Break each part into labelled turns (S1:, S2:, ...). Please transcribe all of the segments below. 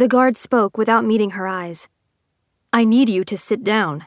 S1: The guard spoke without meeting her eyes. "I need you to sit down."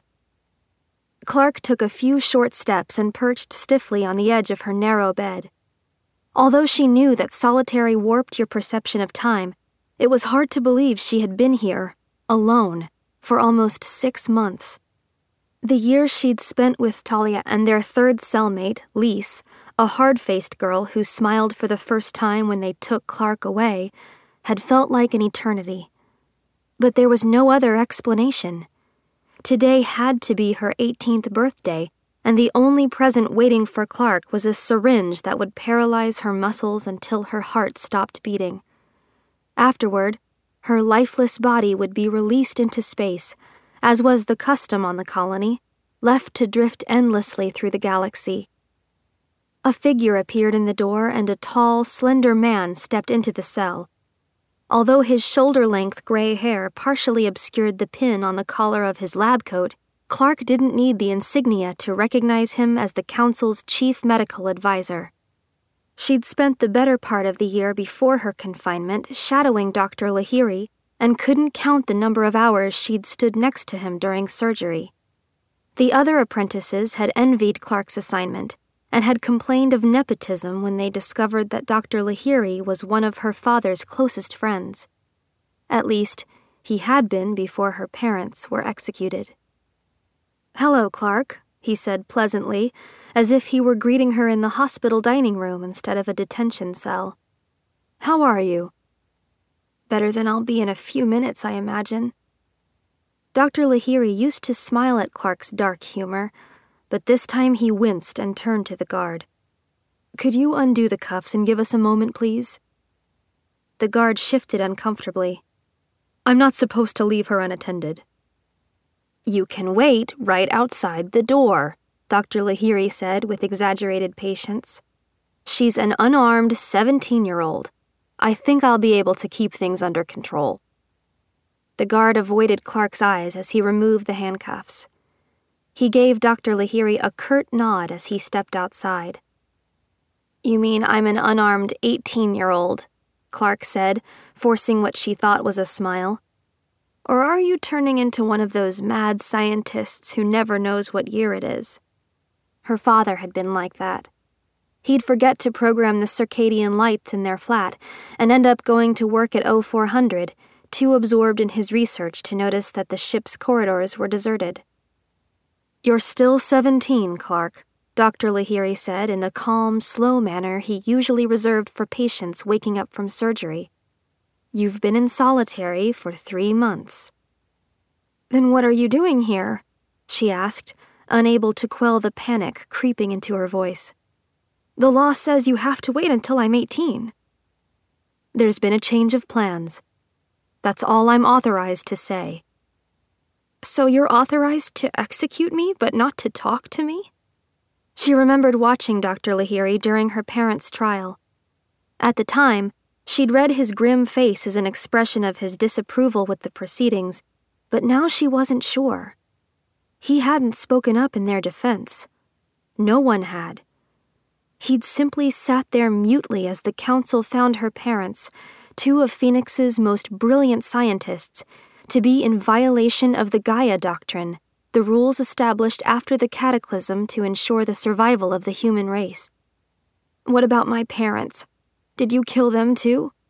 S1: Clark took a few short steps and perched stiffly on the edge of her narrow bed. Although she knew that solitary warped your perception of time, it was hard to believe she had been here, alone, for almost 6 months. The years she'd spent with Talia and their third cellmate, Lise, a hard-faced girl who smiled for the first time when they took Clark away, had felt like an eternity. But there was no other explanation. Today had to be her 18th birthday, and the only present waiting for Clark was a syringe that would paralyze her muscles until her heart stopped beating. Afterward, her lifeless body would be released into space, as was the custom on the colony, left to drift endlessly through the galaxy. A figure appeared in the door, and a tall, slender man stepped into the cell. Although his shoulder-length gray hair partially obscured the pin on the collar of his lab coat, Clark didn't need the insignia to recognize him as the Council's chief medical advisor. She'd spent the better part of the year before her confinement shadowing Dr. Lahiri and couldn't count the number of hours she'd stood next to him during surgery. The other apprentices had envied Clark's assignment and had complained of nepotism when they discovered that Dr. Lahiri was one of her father's closest friends. At least, he had been before her parents were executed. "Hello, Clark," he said pleasantly, as if he were greeting her in the hospital dining room instead of a detention cell. "How are you?" "Better than I'll be in a few minutes, I imagine." Dr. Lahiri used to smile at Clark's dark humor, but this time he winced and turned to the guard. "Could you undo the cuffs and give us a moment, please?" The guard shifted uncomfortably. "I'm not supposed to leave her unattended." "You can wait right outside the door," Dr. Lahiri said with exaggerated patience. "She's an unarmed 17-year-old. I think I'll be able to keep things under control." The guard avoided Clark's eyes as he removed the handcuffs. He gave Dr. Lahiri a curt nod as he stepped outside. "You mean I'm an unarmed 18-year-old, Clark said, forcing what she thought was a smile. "Or are you turning into one of those mad scientists who never knows what year it is?" Her father had been like that. He'd forget to program the circadian lights in their flat and end up going to work at 0400, too absorbed in his research to notice that the ship's corridors were deserted. "You're still 17, Clark," Dr. Lahiri said in the calm, slow manner he usually reserved for patients waking up from surgery. "You've been in solitary for 3 months." "Then what are you doing here?" she asked, unable to quell the panic creeping into her voice. "The law says you have to wait until I'm 18. "There's been a change of plans. That's all I'm authorized to say." "So you're authorized to execute me, but not to talk to me?" She remembered watching Dr. Lahiri during her parents' trial. At the time, she'd read his grim face as an expression of his disapproval with the proceedings, but now she wasn't sure. He hadn't spoken up in their defense. No one had. He'd simply sat there mutely as the council found her parents, 2 of Phoenix's most brilliant scientists, to be in violation of the Gaia Doctrine, the rules established after the cataclysm to ensure the survival of the human race. "What about my parents? Did you kill them too?"